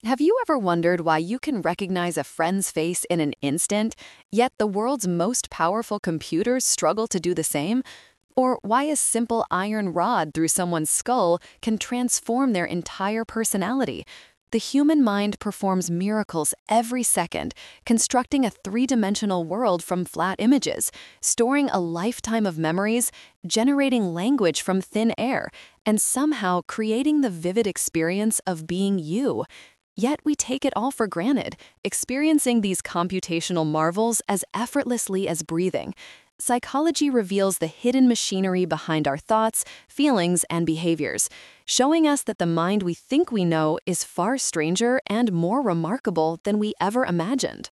Have you ever wondered why you can recognize a friend's face in an instant, yet the world's most powerful computers struggle to do the same? Or why a simple iron rod through someone's skull can transform their entire personality? The human mind performs miracles every second, constructing a three-dimensional world from flat images, storing a lifetime of memories, generating language from thin air, and somehow creating the vivid experience of being you. Yet we take it all for granted, experiencing these computational marvels as effortlessly as breathing. Psychology reveals the hidden machinery behind our thoughts, feelings, and behaviors, showing us that the mind we think we know is far stranger and more remarkable than we ever imagined.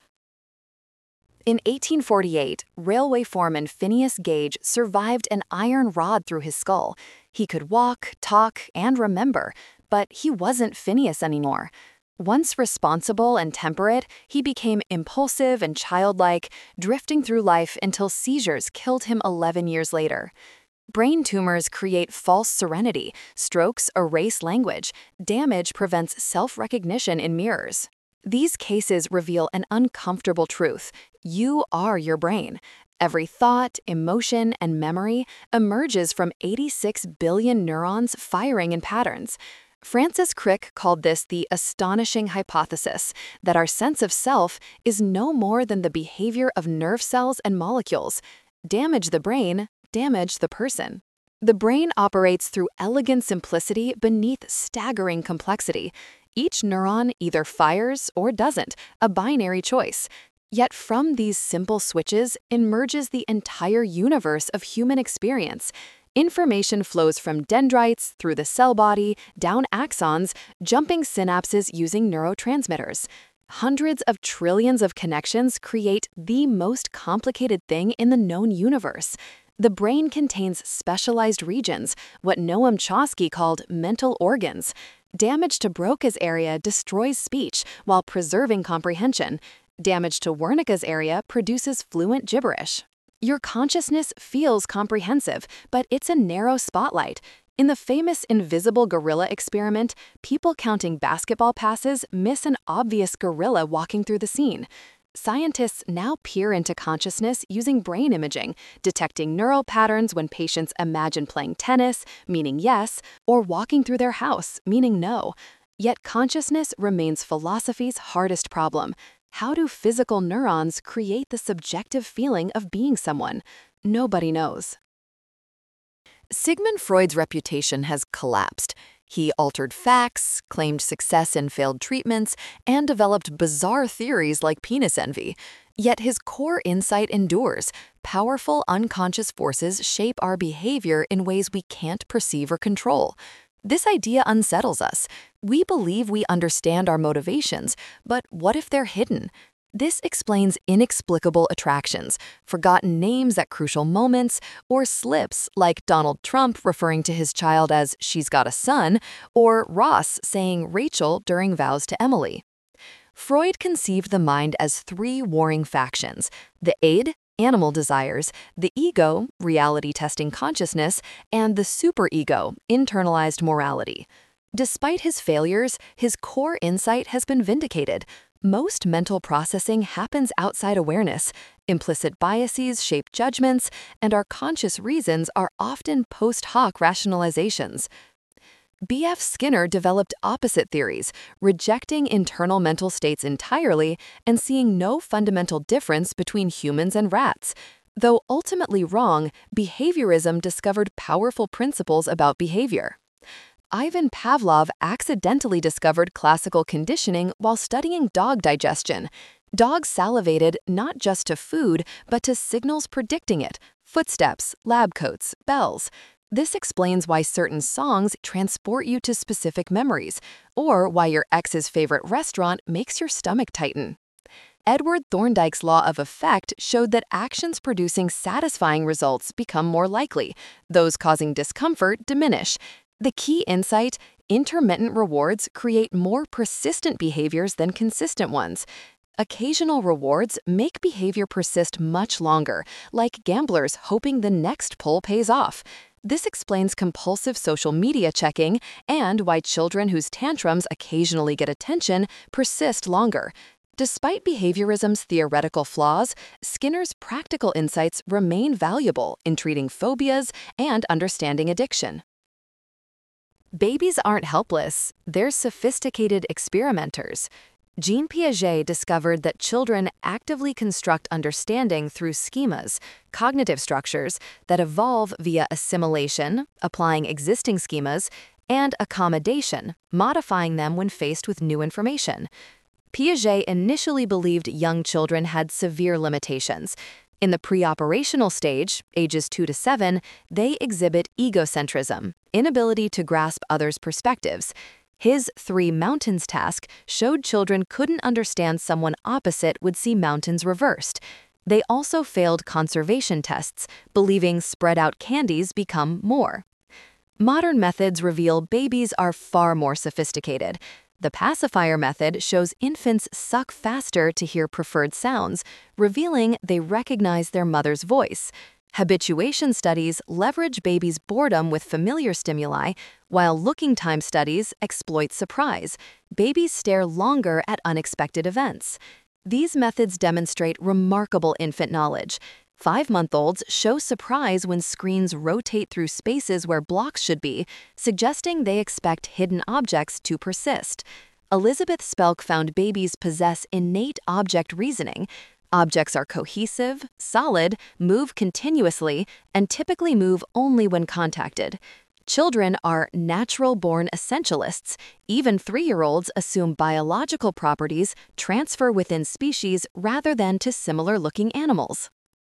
In 1848, railway foreman Phineas Gage survived an iron rod through his skull. He could walk, talk, and remember, but he wasn't Phineas anymore. Once responsible and temperate, he became impulsive and childlike, drifting through life until seizures killed him 11 years later. Brain tumors create false serenity, strokes erase language, damage prevents self-recognition in mirrors. These cases reveal an uncomfortable truth. You are your brain. Every thought, emotion, and memory emerges from 86 billion neurons firing in patterns. Francis Crick called this the astonishing hypothesis that our sense of self is no more than the behavior of nerve cells and molecules. Damage the brain, damage the person. The brain operates through elegant simplicity beneath staggering complexity. Each neuron either fires or doesn't, a binary choice. Yet from these simple switches emerges the entire universe of human experience. Information flows from dendrites through the cell body, down axons, jumping synapses using neurotransmitters. Hundreds of trillions of connections create the most complicated thing in the known universe. The brain contains specialized regions, what Noam Chomsky called mental organs. Damage to Broca's area destroys speech while preserving comprehension. Damage to Wernicke's area produces fluent gibberish. Your consciousness feels comprehensive, but it's a narrow spotlight. In the famous invisible gorilla experiment, people counting basketball passes miss an obvious gorilla walking through the scene. Scientists now peer into consciousness using brain imaging, detecting neural patterns when patients imagine playing tennis, meaning yes, or walking through their house, meaning no. Yet consciousness remains philosophy's hardest problem. How do physical neurons create the subjective feeling of being someone? Nobody knows. Sigmund Freud's reputation has collapsed. He altered facts, claimed success in failed treatments, and developed bizarre theories like penis envy. Yet his core insight endures. Powerful unconscious forces shape our behavior in ways we can't perceive or control. This idea unsettles us. We believe we understand our motivations, but what if they're hidden? This explains inexplicable attractions, forgotten names at crucial moments, or slips like Donald Trump referring to his child as "she's got a son," or Ross saying Rachel during vows to Emily. Freud conceived the mind as three warring factions: the id, animal desires, the ego, reality-testing consciousness, and the superego, internalized morality. Despite his failures, his core insight has been vindicated. Most mental processing happens outside awareness. Implicit biases shape judgments, and our conscious reasons are often post hoc rationalizations. B.F. Skinner developed opposite theories, rejecting internal mental states entirely and seeing no fundamental difference between humans and rats. Though ultimately wrong, behaviorism discovered powerful principles about behavior. Ivan Pavlov accidentally discovered classical conditioning while studying dog digestion. Dogs salivated not just to food, but to signals predicting it: footsteps, lab coats, bells. This explains why certain songs transport you to specific memories, or why your ex's favorite restaurant makes your stomach tighten. Edward Thorndike's law of effect showed that actions producing satisfying results become more likely. Those causing discomfort diminish. The key insight: intermittent rewards create more persistent behaviors than consistent ones. Occasional rewards make behavior persist much longer, like gamblers hoping the next pull pays off. This explains compulsive social media checking and why children whose tantrums occasionally get attention persist longer. Despite behaviorism's theoretical flaws, Skinner's practical insights remain valuable in treating phobias and understanding addiction. Babies aren't helpless, they're sophisticated experimenters. Jean Piaget discovered that children actively construct understanding through schemas, cognitive structures, that evolve via assimilation, applying existing schemas, and accommodation, modifying them when faced with new information. Piaget initially believed young children had severe limitations. In the pre-operational stage, ages 2 to 7, they exhibit egocentrism, inability to grasp others' perspectives. His 3 mountains task showed children couldn't understand someone opposite would see mountains reversed. They also failed conservation tests, believing spread-out candies become more. Modern methods reveal babies are far more sophisticated. The pacifier method shows infants suck faster to hear preferred sounds, revealing they recognize their mother's voice. Habituation studies leverage babies' boredom with familiar stimuli, while looking time studies exploit surprise. Babies stare longer at unexpected events. These methods demonstrate remarkable infant knowledge. 5-month-olds show surprise when screens rotate through spaces where blocks should be, suggesting they expect hidden objects to persist. Elizabeth Spelk found babies possess innate object reasoning. Objects are cohesive, solid, move continuously, and typically move only when contacted. Children are natural-born essentialists. Even 3-year-olds assume biological properties transfer within species rather than to similar-looking animals.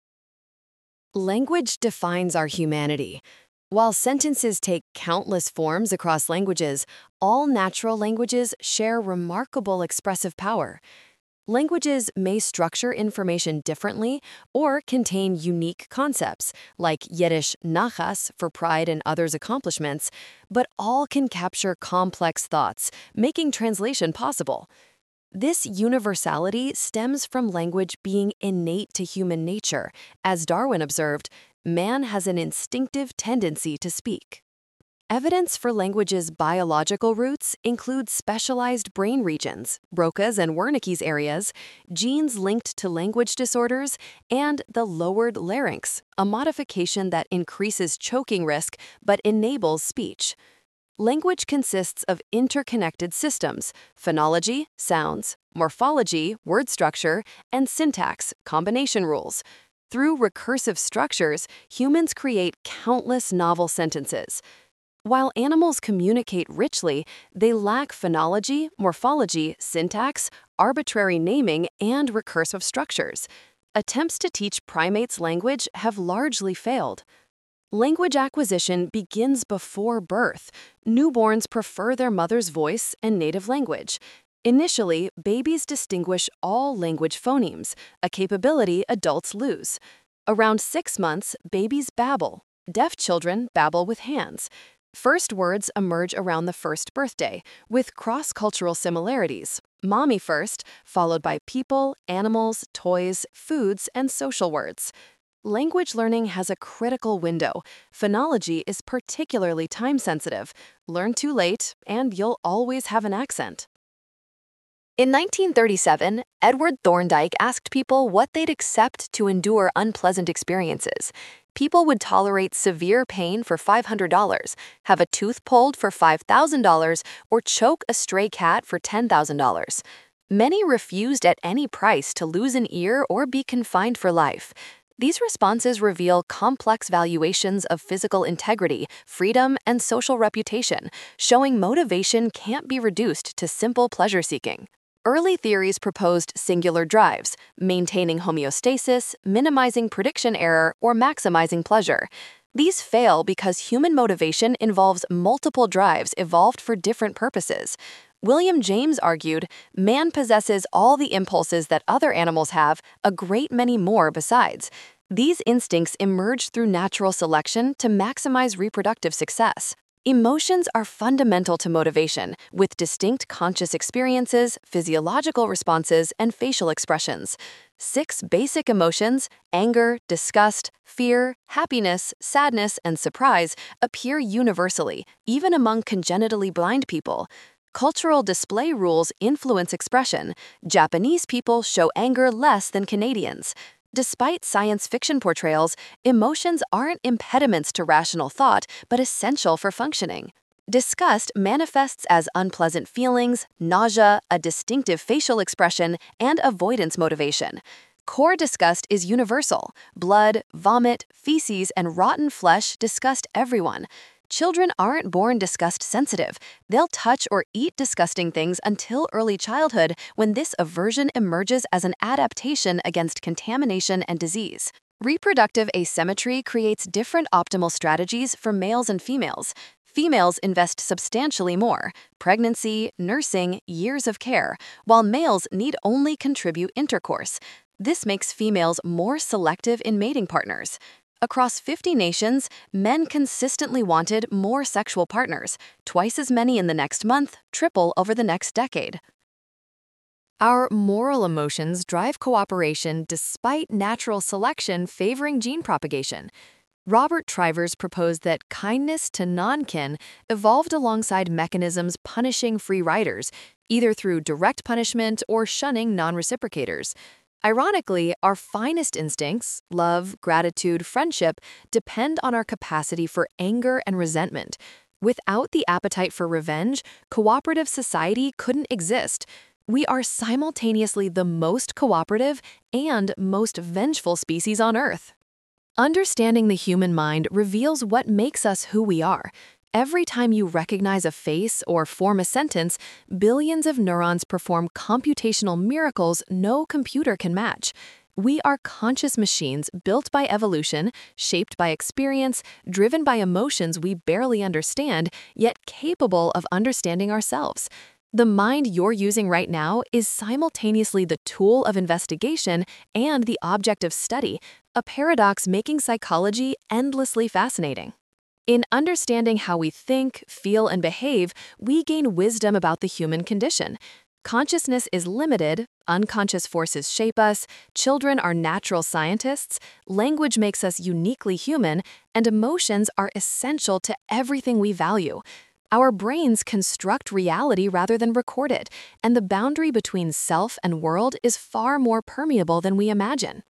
Language defines our humanity. While sentences take countless forms across languages, all natural languages share remarkable expressive power. Languages may structure information differently or contain unique concepts, like Yiddish nachas for pride in others' accomplishments, but all can capture complex thoughts, making translation possible. This universality stems from language being innate to human nature. As Darwin observed, man has an instinctive tendency to speak. Evidence for language's biological roots includes specialized brain regions, Broca's and Wernicke's areas, genes linked to language disorders, and the lowered larynx, a modification that increases choking risk but enables speech. Language consists of interconnected systems: phonology, sounds, morphology, word structure, and syntax, combination rules. Through recursive structures, humans create countless novel sentences. While animals communicate richly, they lack phonology, morphology, syntax, arbitrary naming, and recursive structures. Attempts to teach primates language have largely failed. Language acquisition begins before birth. Newborns prefer their mother's voice and native language. Initially, babies distinguish all language phonemes, a capability adults lose. Around 6 months, babies babble. Deaf children babble with hands. First words emerge around the first birthday, with cross-cultural similarities. Mommy first, followed by people, animals, toys, foods, and social words. Language learning has a critical window. Phonology is particularly time-sensitive. Learn too late, and you'll always have an accent. In 1937, Edward Thorndike asked people what they'd accept to endure unpleasant experiences. People would tolerate severe pain for $500, have a tooth pulled for $5,000, or choke a stray cat for $10,000. Many refused at any price to lose an ear or be confined for life. These responses reveal complex valuations of physical integrity, freedom, and social reputation, showing motivation can't be reduced to simple pleasure-seeking. Early theories proposed singular drives, maintaining homeostasis, minimizing prediction error, or maximizing pleasure. These fail because human motivation involves multiple drives evolved for different purposes. William James argued, man possesses all the impulses that other animals have, a great many more besides. These instincts emerged through natural selection to maximize reproductive success. Emotions are fundamental to motivation, with distinct conscious experiences, physiological responses, and facial expressions. 6 basic emotions, anger, disgust, fear, happiness, sadness, and surprise, appear universally, even among congenitally blind people. Cultural display rules influence expression. Japanese people show anger less than Canadians. Despite science fiction portrayals, emotions aren't impediments to rational thought, but essential for functioning. Disgust manifests as unpleasant feelings, nausea, a distinctive facial expression, and avoidance motivation. Core disgust is universal. Blood, vomit, feces, and rotten flesh disgust everyone. Children aren't born disgust sensitive. They'll touch or eat disgusting things until early childhood, when this aversion emerges as an adaptation against contamination and disease. Reproductive asymmetry creates different optimal strategies for males and females. Females invest substantially more: pregnancy, nursing, years of care, while males need only contribute intercourse. This makes females more selective in mating partners. Across 50 nations, men consistently wanted more sexual partners, twice as many in the next month, triple over the next decade. Our moral emotions drive cooperation despite natural selection favoring gene propagation. Robert Trivers proposed that kindness to non-kin evolved alongside mechanisms punishing free riders, either through direct punishment or shunning non-reciprocators. Ironically, our finest instincts, love, gratitude, friendship, depend on our capacity for anger and resentment. Without the appetite for revenge, cooperative society couldn't exist. We are simultaneously the most cooperative and most vengeful species on Earth. Understanding the human mind reveals what makes us who we are. Every time you recognize a face or form a sentence, billions of neurons perform computational miracles no computer can match. We are conscious machines built by evolution, shaped by experience, driven by emotions we barely understand, yet capable of understanding ourselves. The mind you're using right now is simultaneously the tool of investigation and the object of study, a paradox making psychology endlessly fascinating. In understanding how we think, feel, and behave, we gain wisdom about the human condition. Consciousness is limited, unconscious forces shape us, children are natural scientists, language makes us uniquely human, and emotions are essential to everything we value. Our brains construct reality rather than record it, and the boundary between self and world is far more permeable than we imagine.